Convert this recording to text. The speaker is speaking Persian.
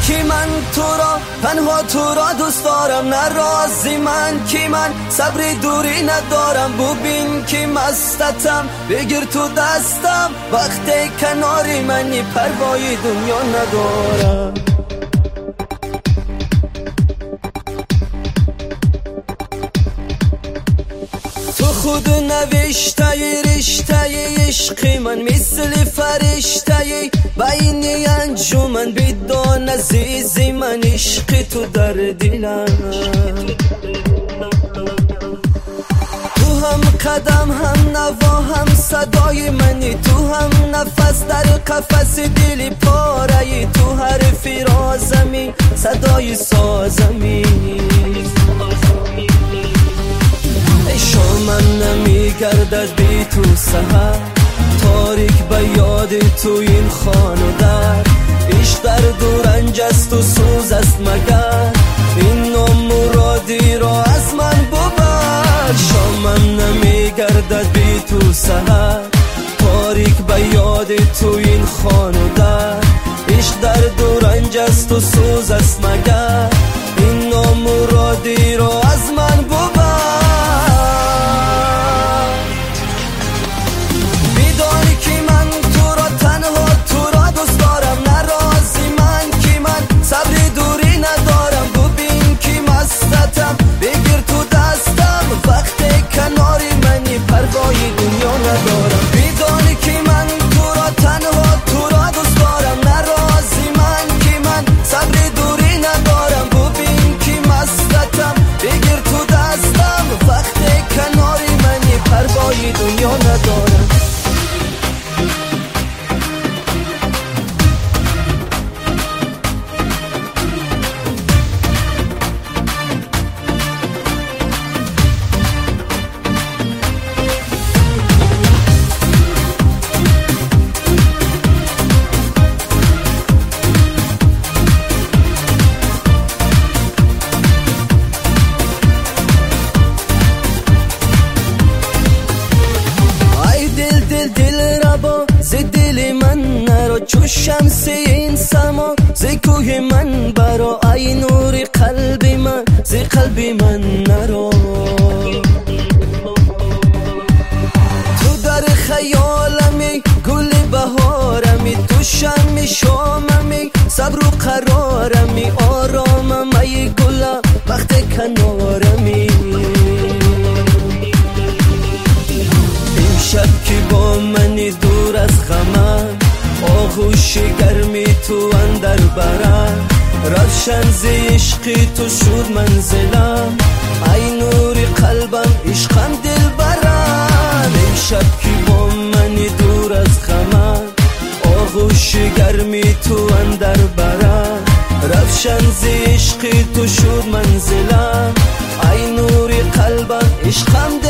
کی من تو را تنها تو را دوست دارم، ناراضی من کی من صبری دوری ندارم. ببین که مستتم بگیر تو دستم، وقتی کناری منی پروای دنیا ندارم. تو خود نوشته رشته عشق من، مثل فرشته بین انجمن. بدان عزیزی من عشق تو در دلم، تو هم قدم هم نوا هم صدای منی، تو هم نفس در قفس دل پاره، تو حرف رازمی صدای سازمی. شامم نمیگردد بی تو سحر، تاریک به یاد تو این خانه در. عشق درد و رنج است و سوز است مگر، این نامرادی را از من ببر. شامم نمیگردد بی تو سحر، تاریک به یاد تو این خانه در. عشق درد و رنج است و سوز است مگر، این نامرادی را از من ببر. بگیر تو دستم وقتی کناری منی پروای دنیا ندارم. بدانی که من تو را تنها تو را دوست دارم، ناراضی من که من صبر دوری ندارم. ببین که مستتم بگیر تو دستم وقتی کناری منی پروای دنیا ندارم. ز دل من نرو چو شمس این سما، ز کوه من برا ای نور قلب من، ز قلب من نرو. تو در خیالمی گل بهارمی، تو شم شاممی صبر و قرارمی. آرامم ای گلم وقت کنارمی. امشب که با منی دور از غمم، آغوش گرمی تو اندر برم. روشن ز عشق تو شد منزلم، ای نور قلبم عشقم دل برم. امشب که با منی دور از غمم، آغوش گرمی تو اندر برم. روشن ز عشق تو شد منزلم، ای نور قلبم عشقم دل